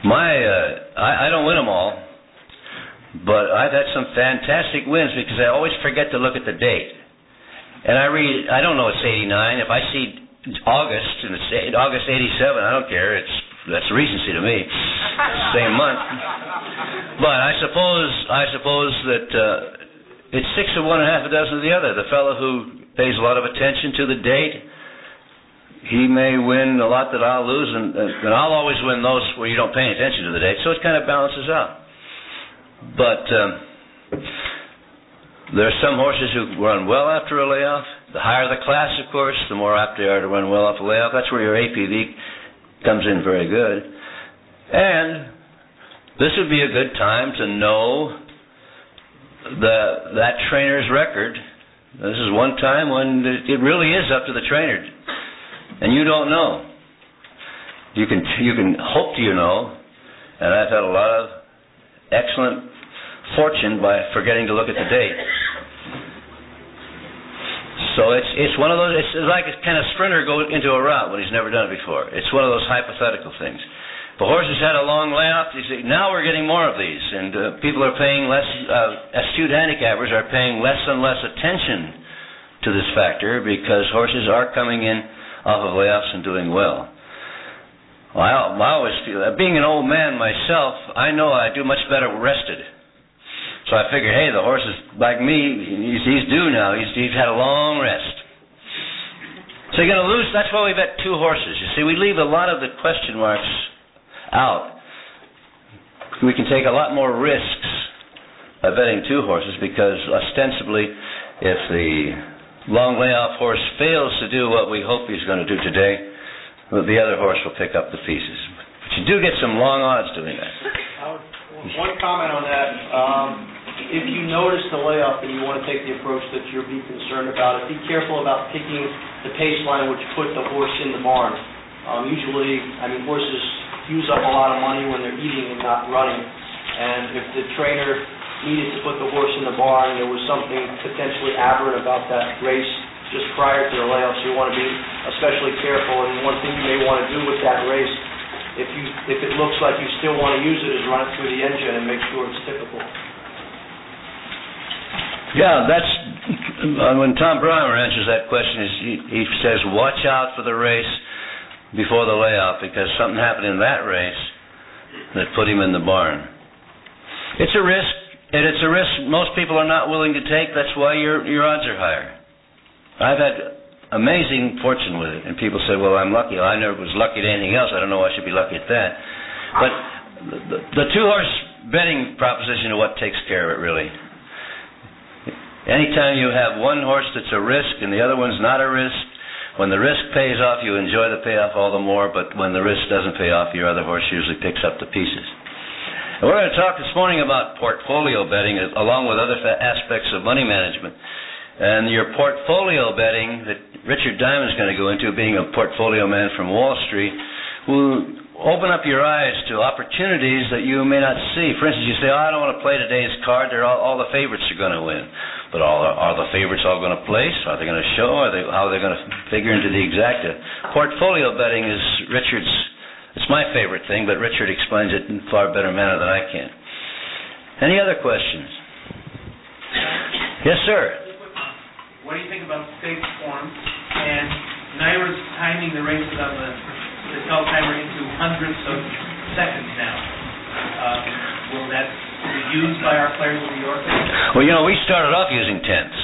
I don't win them all, but I've had some fantastic wins because I always forget to look at the date. And I don't know it's 89. If I see August and it's August 87, I don't care. That's recency to me. Same month. But I suppose that it's 6 of one and half a dozen of the other. The fellow who pays a lot of attention to the date, he may win a lot that I'll lose, and I'll always win those where you don't pay any attention to the date. So it kind of balances out. But there are some horses who run well after a layoff. The higher the class, of course, the more apt they are to run well off a layoff. That's where your APV comes in very good. And this would be a good time to know that trainer's record. This is one time when it really is up to the trainer, and you don't know. You can hope you know, and I've had a lot of excellent fortune by forgetting to look at the date. So it's one of those. It's like a kind of sprinter go into a route when he's never done it before. It's one of those hypothetical things. The horse has had a long layoff. You see, now we're getting more of these, and people are paying less. Astute handicappers are paying less and less attention to this factor because horses are coming in off of layoffs and doing well. I always feel that. Being an old man myself, I know I do much better rested. So I figure, hey, the horse is like me. He's due now. He's had a long rest. So you're going to lose. That's why we bet 2 horses. You see, we leave a lot of the question marks out. We can take a lot more risks by betting 2 horses because ostensibly, if the long layoff horse fails to do what we hope he's going to do today, the other horse will pick up the pieces. But you do get some long odds doing that. One comment on that. If you notice the layoff and you want to take the approach that you're being concerned about it, be careful about picking the pace line which put the horse in the barn. Usually, horses use up a lot of money when they're eating and not running. And if the trainer needed to put the horse in the barn, there was something potentially aberrant about that race just prior to the layoff, so you want to be especially careful. And one thing you may want to do with that race, if it looks like you still want to use it, is run it through the engine and make sure it's typical. Yeah, that's when Tom Brahmer answers that question. He says, watch out for the race before the layoff because something happened in that race that put him in the barn. It's a risk, and it's a risk most people are not willing to take. That's why your odds are higher. I've had amazing fortune with it, and people say, well, I'm lucky. I never was lucky at anything else. I don't know why I should be lucky at that. But the 2-horse betting proposition is what takes care of it, really. Anytime you have one horse that's a risk and the other one's not a risk, when the risk pays off, you enjoy the payoff all the more, but when the risk doesn't pay off, your other horse usually picks up the pieces. And we're going to talk this morning about portfolio betting along with other aspects of money management. And your portfolio betting that Richard Diamond's going to go into, being a portfolio man from Wall Street, will open up your eyes to opportunities that you may not see. For instance, you say, I don't want to play today's card. All the favorites are going to win. But are the favorites all going to place? Are they going to show? How are they going to figure into the exacta? Portfolio betting is Richard's, it's my favorite thing, but Richard explains it in a far better manner than I can. Any other questions? Yes, sir. What do you think about state form and Naira's timing the races on the tell timer into hundredths of seconds now? Will that be used by our players in New York? Well, we started off using tenths.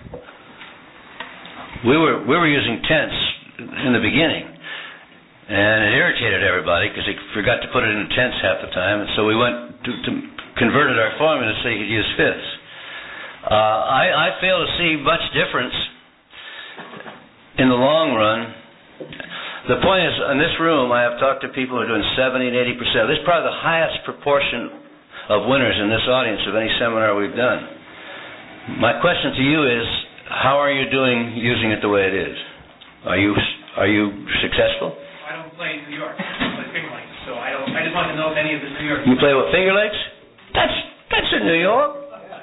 We were using tenths in the beginning, and it irritated everybody because they forgot to put it in tenths half the time, and so we went to converted our formula so you could use fifths. I fail to see much difference in the long run. The point is, in this room, I have talked to people who are doing 70 and 80%. This is probably the highest proportion of winners in this audience of any seminar we've done. My question to you is, how are you doing using it the way it is? Are you successful? I don't play in New York. I play Finger Lakes, so I just want to know if any of the New York. You play with Finger Lakes? That's in New York.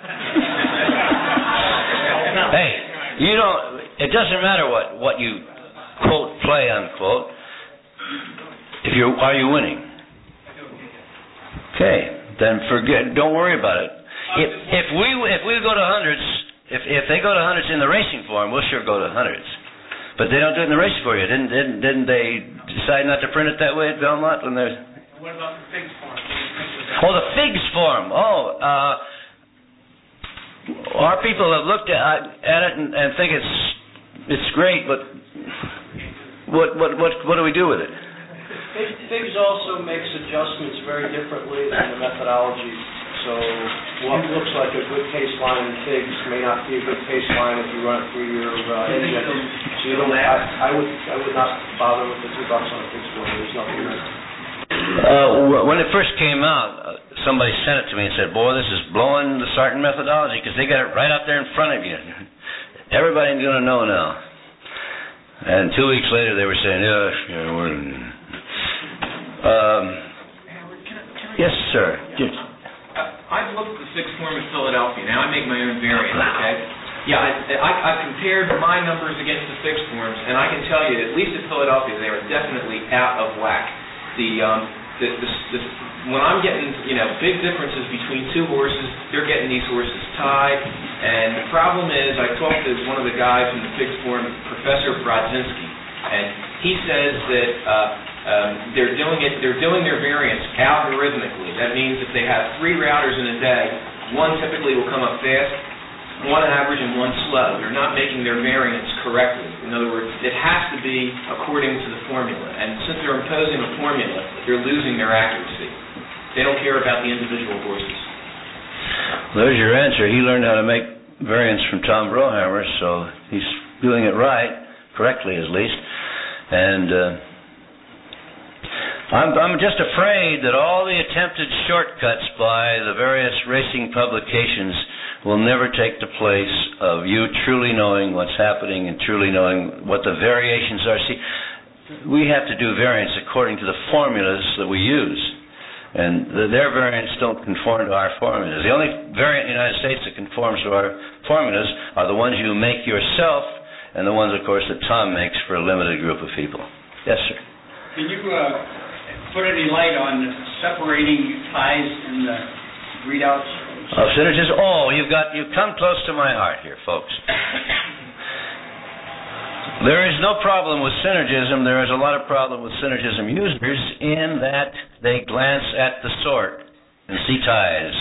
Hey, you don't. It doesn't matter what you quote play unquote. Are you winning? Okay, then forget. Don't worry about it. If we go to hundreds, if they go to hundreds in the racing form, we'll sure go to hundreds. But they don't do it in the racing form. Didn't they decide not to print it that way at Belmont when they're? What about the FIGS form? Oh, the FIGS form. Our people have looked at it and think it's great, but what do we do with it? FIGS also makes adjustments very differently than the methodology. So what looks like a good pace line in FIGS may not be a good pace line if you run it through your engine. So you don't. I would not bother with the $2 on a FIGS form. There's nothing there. When it first came out, somebody sent it to me and said, "Boy, this is blowing the Sarton methodology because they got it right out there in front of you. Everybody's going to know now." And 2 weeks later, they were saying, "Yes, sir." I've looked at the FIGS form in Philadelphia. Now I make my own variant, okay? Yeah, I compared my numbers against the FIGS forms, and I can tell you, at least at Philadelphia, they are definitely out of whack. When I'm getting, big differences between two horses, they're getting these horses tied, and the problem is, I talked to one of the guys from the FIGS form, Professor Brodzinski, and he says that they're doing their variants algorithmically. That means if they have 3 routers in a day, one typically will come up fast, one average, and one slow. They're not making their variants correctly. In other words, it has to be according to the formula. And since they're imposing a formula, they're losing their accuracy. They don't care about the individual horses. There's your answer. He learned how to make variants from Tom Brohammer, so he's doing it right, correctly at least. And I'm just afraid that all the attempted shortcuts by the various racing publications will never take the place of you truly knowing what's happening and truly knowing what the variations are. See, we have to do variants according to the formulas that we use. And their variants don't conform to our formulas. The only variant in the United States that conforms to our formulas are the ones you make yourself and the ones, of course, that Tom makes for a limited group of people. Yes, sir. Can you put any light on separating ties in the readouts? Of synergism? Oh, you've come close to my heart here, folks. There is no problem with synergism. There is a lot of problem with synergism users in that they glance at the sort and see ties.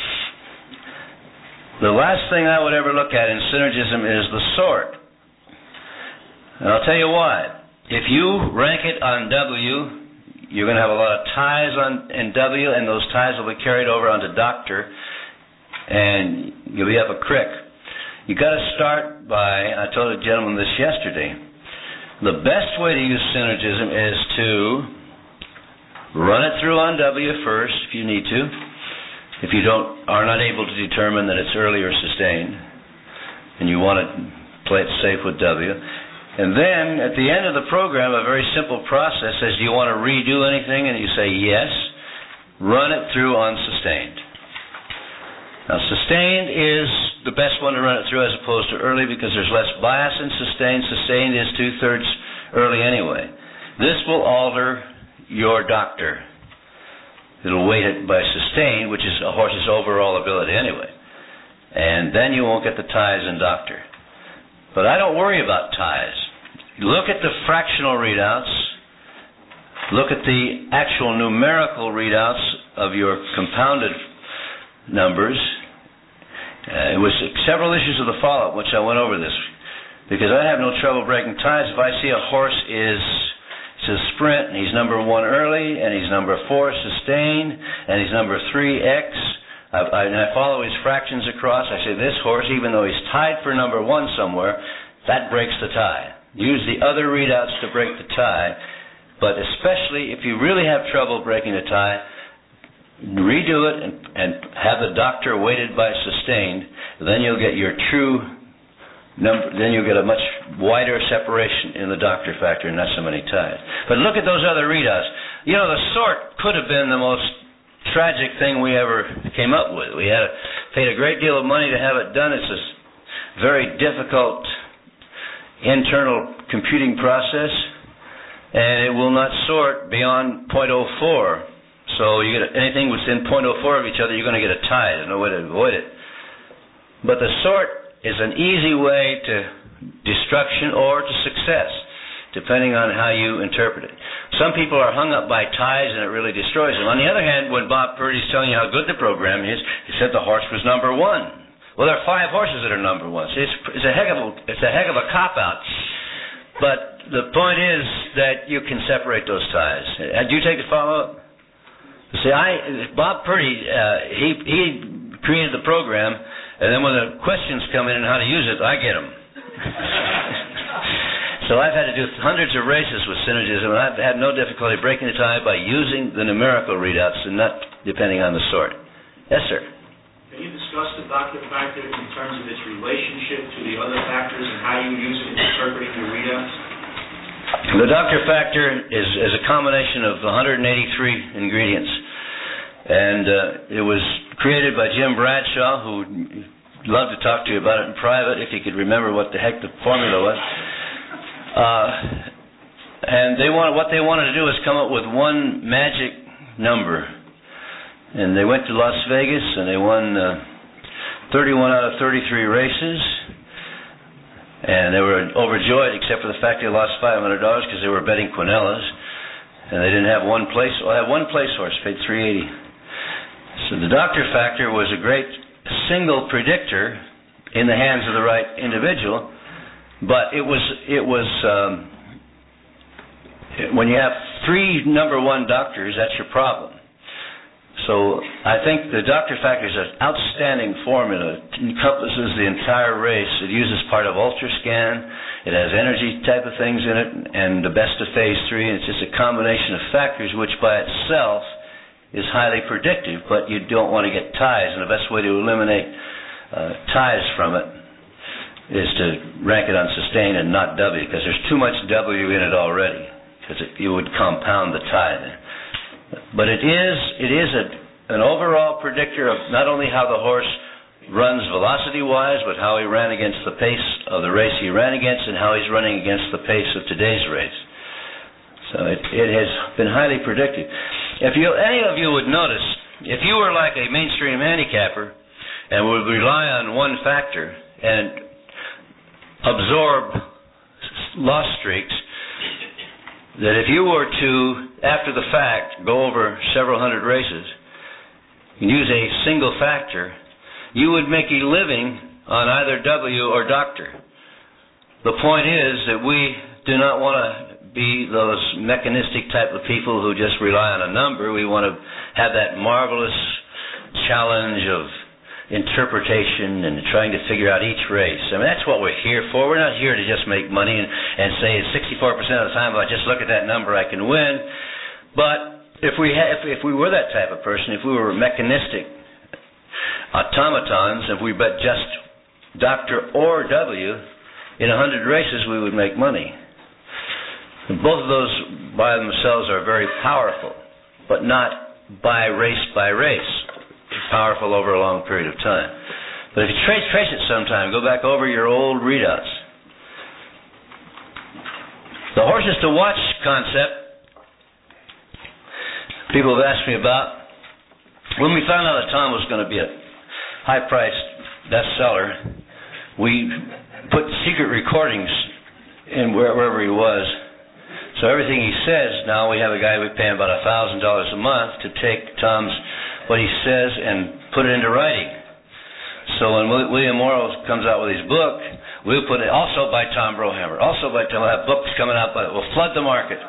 The last thing I would ever look at in synergism is the sort. And I'll tell you why. If you rank it on W, you're going to have a lot of ties in W, and those ties will be carried over onto doctor, and you'll be up a crick. You've got to start by, I told a gentleman this yesterday, the best way to use synergism is to run it through on W first, if you need to, if you are not able to determine that it's early or sustained, and you want to play it safe with W. And then, at the end of the program, a very simple process says, do you want to redo anything? And you say, yes. Run it through on sustained. Now, sustained is the best one to run it through as opposed to early because there's less bias in sustained. Sustained is 2/3 early anyway. This will alter your doctor. It'll weight it by sustained, which is a horse's overall ability anyway. And then you won't get the ties in doctor. But I don't worry about ties. Look at the fractional readouts. Look at the actual numerical readouts of your compounded numbers. It was several issues of the follow-up which I went over this because I have no trouble breaking ties. If I see a horse it's a sprint and he's number 1 early and he's number 4 sustained and he's number 3 X, and I follow his fractions across, I say this horse, even though he's tied for number 1 somewhere, that breaks the tie. Use the other readouts to break the tie, but especially if you really have trouble breaking the tie, redo it and have the doctor weighted by sustained. Then you'll get your true number. Then you'll get a much wider separation in the doctor factor and not so many ties. But look at those other readouts. You know, the sort could have been the most tragic thing we ever came up with. We paid a great deal of money to have it done. It's a very difficult internal computing process, and it will not sort beyond 0.04 So you get anything within .04 of each other, you're going to get a tie. There's no way to avoid it. But the sort is an easy way to destruction or to success, depending on how you interpret it. Some people are hung up by ties and it really destroys them. On the other hand, when Bob Purdy's telling you how good the program is, he said the horse was number one. Well, there are 5 horses that are number one. So it's a heck of a cop-out. But the point is that you can separate those ties. Do you take the follow-up? See, Bob Purdy, he created the program, and then when the questions come in on how to use it, I get them. So I've had to do hundreds of races with synergism, and I've had no difficulty breaking the tie by using the numerical readouts and not depending on the sort. Yes, sir. Can you discuss the doctor factor in terms of its relationship to the other factors and how you use it in interpreting your readouts? The doctor factor is a combination of 183 ingredients. And it was created by Jim Bradshaw, who loved to talk to you about it in private if he could remember what the heck the formula was. And what they wanted to do was come up with one magic number. And they went to Las Vegas and they won 31 out of 33 races. And they were overjoyed, except for the fact they lost $500 because they were betting quinellas. And they didn't have one place. Well, I had one place horse, paid $380. So the doctor factor was a great single predictor in the hands of the right individual, but it was when you have 3 number one doctors, that's your problem. So I think the doctor factor is an outstanding formula. It encompasses the entire race. It uses part of Ultrascan. It has energy type of things in it, and the best of phase 3. And it's just a combination of factors which by itself is highly predictive, but you don't want to get ties, and the best way to eliminate ties from it is to rank it on sustain and not W, because there's too much W in it already, because you would compound the tie there. But it is an overall predictor of not only how the horse runs velocity-wise, but how he ran against the pace of the race he ran against and how he's running against the pace of today's race. So it has been highly predictive. If any of you would notice, if you were like a mainstream handicapper and would rely on one factor and absorb loss streaks, that if you were to, after the fact, go over several hundred races and use a single factor, you would make a living on either W or doctor. The point is that we do not want to be those mechanistic type of people who just rely on a number. We want to have that marvelous challenge of interpretation and trying to figure out each race. I mean, that's what we're here for. We're not here to just make money and say 64% of the time if I just look at that number I can win. But if we were that type of person, if we were mechanistic automatons, if we bet just doctor or W in 100 races, we would make money. Both of those by themselves are very powerful, but not by race. It's powerful over a long period of time. But if you trace it sometime, go back over your old readouts. The horses to watch concept, people have asked me about. When we found out that Tom was going to be a high-priced bestseller, we put secret recordings in wherever he was. So everything he says, now we have a guy we pay him about $1,000 a month to take what he says and put it into writing. So when William Morrow comes out with his book, we'll put it also by Tom Brohammer. Also by Tom, we'll have books coming out, but we'll flood the market.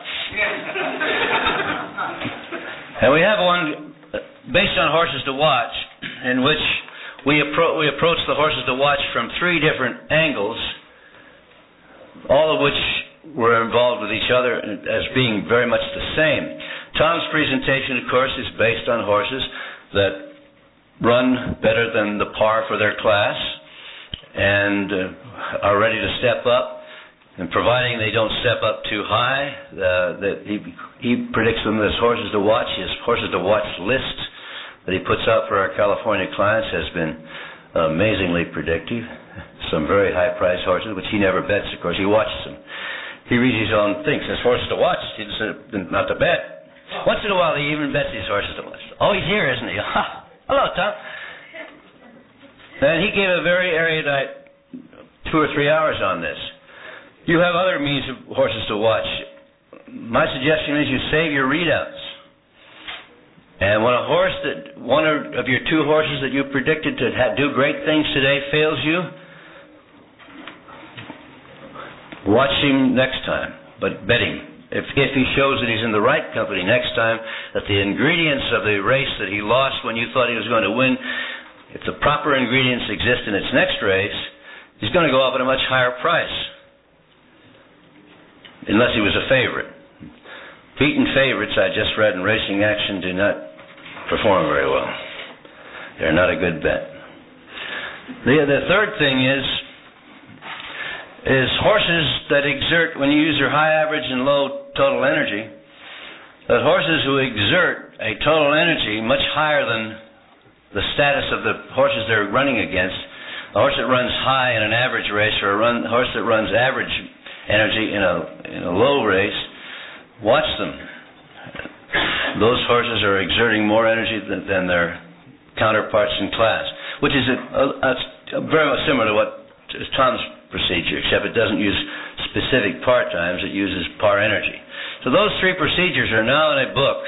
And we have one based on horses to watch, in which we approach the horses to watch from 3 different angles, all of which were involved with each other as being very much the same. Tom's presentation, of course, is based on horses that run better than the par for their class and are ready to step up. And providing they don't step up too high, that he predicts them as horses to watch. His horses to watch list that he puts out for our California clients has been amazingly predictive. Some very high-priced horses, which he never bets, of course. He watches them. He reads his own things. As horses to watch, he said not to bet. Once in a while, he even bets these horses to watch. Oh, he's here, isn't he? Hello, Tom. And he gave a very erudite 2 or 3 hours on this. You have other means of horses to watch. My suggestion is you save your readouts. And when one of your 2 horses that you predicted to do great things today fails you, watch him next time, but bet him. If he shows that he's in the right company next time, that the ingredients of the race that he lost when you thought he was going to win, if the proper ingredients exist in its next race, he's going to go up at a much higher price. Unless he was a favorite. Beaten favorites, I just read in Racing Action, do not perform very well. They're not a good bet. The third thing is horses that exert, when you use your high average and low total energy, that horses who exert a total energy much higher than the status of the horses they're running against, a horse that runs high in an average race or a horse that runs average energy in a low race, watch them. Those horses are exerting more energy than their counterparts in class, which is very much similar to what is Tom's procedure, except it doesn't use specific par times, it uses par energy. So those 3 procedures are now in a book,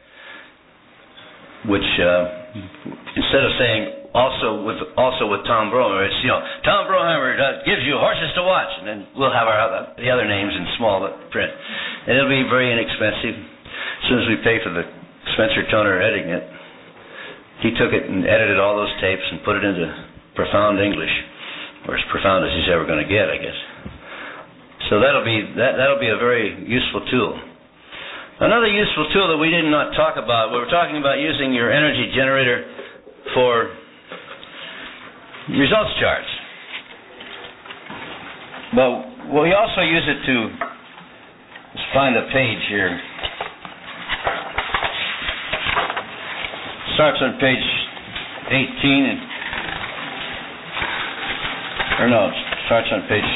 which instead of saying also with Tom Broheimer, it's Tom Broheimer gives you horses to watch, and then we'll have the other names in small print, and it'll be very inexpensive. As soon as we pay for the Spencer Toner editing it, he took it and edited all those tapes and put it into profound English, or as profound as he's ever going to get, I guess. So that'll be a very useful tool. Another useful tool that we did not talk about, we were talking about using your energy generator for results charts. But we also use it to, let's find a page here. Starts on page 18 starts on page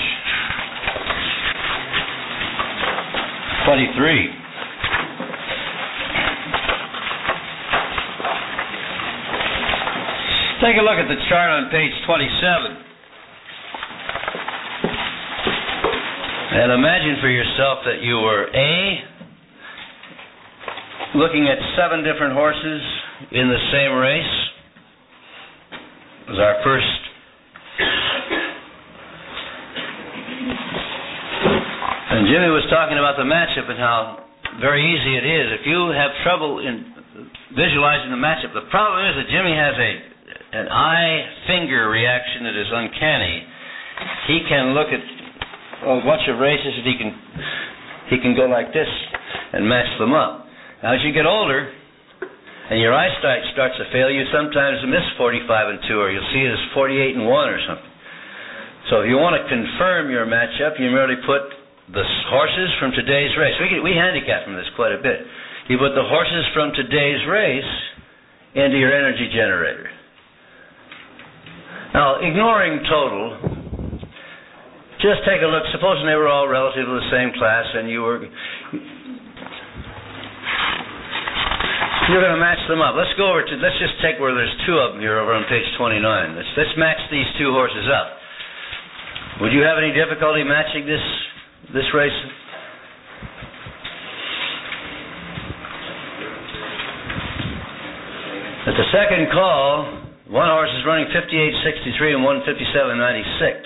23. Take a look at the chart on page 27. And imagine for yourself that you were looking at 7 different horses in the same race. It was our first. And Jimmy was talking about the matchup and how very easy it is. If you have trouble in visualizing the matchup, the problem is that Jimmy has an eye-finger reaction that is uncanny. He can look at a bunch of races and he can go like this and match them up. Now, as you get older and your eyesight starts to fail, you sometimes miss 45 and 2, or you'll see it as 48 and 1 or something. So if you want to confirm your matchup, you merely put the horses from today's race. We handicap from this quite a bit. You put the horses from today's race into your energy generator. Now, ignoring total, just take a look. Supposing they were all relatively the same class and you're going to match them up. Let's just take where there's 2 of them here over on page 29. Let's match these 2 horses up. Would you have any difficulty matching this race? At the second call, one horse is running 58.63 and one 57.96.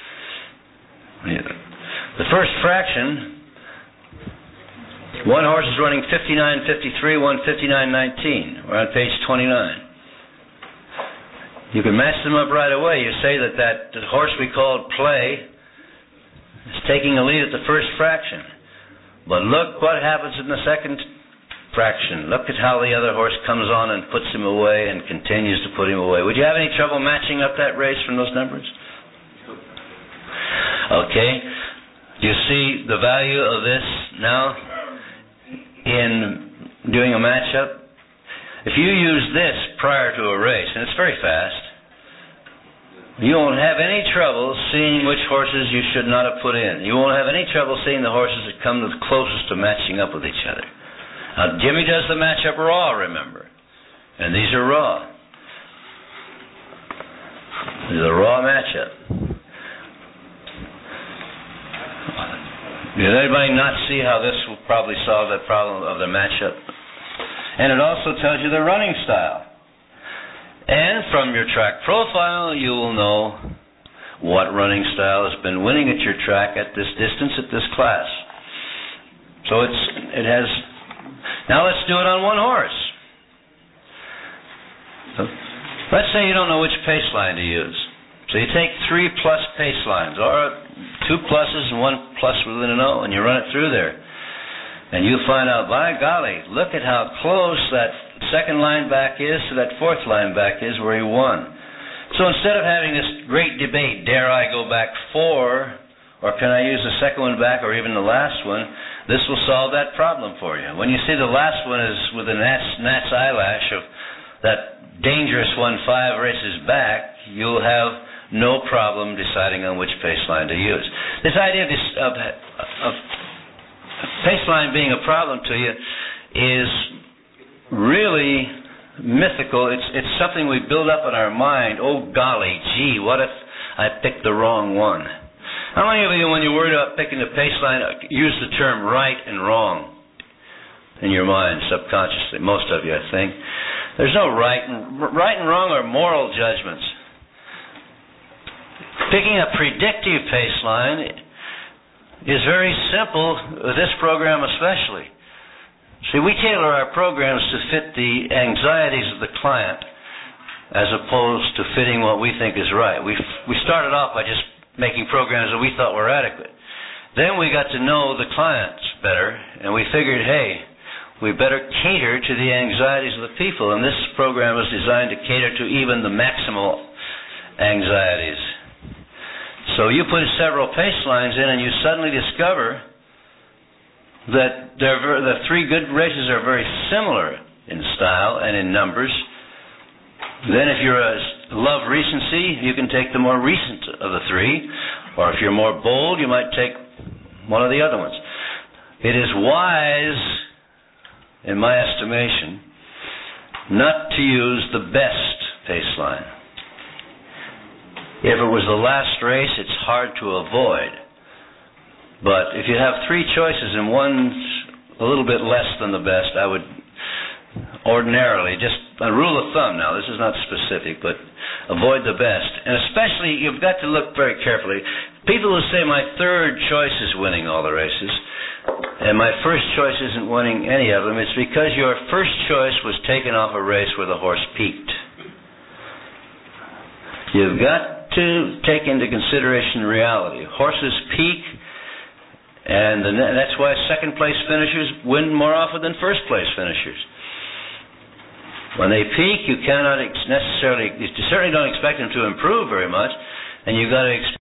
The first fraction, one horse is running 59.53, one 59.19. We're on page 29. You can match them up right away. You say that the horse we called Play is taking a lead at the first fraction. But look what happens in the second fraction. Look at how the other horse comes on and puts him away and continues to put him away. Would you have any trouble matching up that race from those numbers? Okay. Do you see the value of this now in doing a matchup? If you use this prior to a race, and it's very fast, you won't have any trouble seeing which horses you should not have put in. You won't have any trouble seeing the horses that come the closest to matching up with each other. Jimmy does the matchup raw, remember. And these are raw. This is a raw matchup. Did anybody not see how this will probably solve that problem of the matchup? And it also tells you the running style. And from your track profile, you will know what running style has been winning at your track at this distance at this class. So it has. Now let's do it on one horse. So let's say you don't know which pace line to use. So you take 3 plus pace lines, or 2 pluses and 1 plus within an O, and you run it through there. And you find out, by golly, look at how close that second line back is to that fourth line back is where he won. So instead of having this great debate, dare I go back 4, or can I use the second one back, or even the last one, this will solve that problem for you. When you see the last one is with a gnat's eyelash of that dangerous 1-5 races back, you'll have no problem deciding on which pace line to use. This idea of pace line being a problem to you is really mythical. It's something we build up in our mind. Oh golly, gee, what if I picked the wrong one? How many of you, when you're worried about picking the pace line, use the term right and wrong in your mind subconsciously? Most of you, I think. There's no right and wrong are moral judgments. Picking a predictive pace line is very simple, this program especially. See, we tailor our programs to fit the anxieties of the client as opposed to fitting what we think is right. We started off by just making programs that we thought were adequate. Then we got to know the clients better, and we figured, hey, we better cater to the anxieties of the people, and this program is designed to cater to even the maximal anxieties. So you put several pace lines in, and you suddenly discover that the 3 good races are very similar in style and in numbers. Then if you're love recency, you can take the more recent of the 3, or if you're more bold, you might take one of the other ones. It is wise, in my estimation, not to use the best pace line. If it was the last race, it's hard to avoid. But if you have 3 choices and one's a little bit less than the best, I would ordinarily, just a rule of thumb now, this is not specific, but avoid the best. And especially, you've got to look very carefully. People who say my third choice is winning all the races, and my first choice isn't winning any of them, it's because your first choice was taken off a race where the horse peaked. You've got to take into consideration reality. Horses peak, and that's why second place finishers win more often than first place finishers. When they peak, you cannot necessarily, you certainly don't expect them to improve very much, and you've got to expect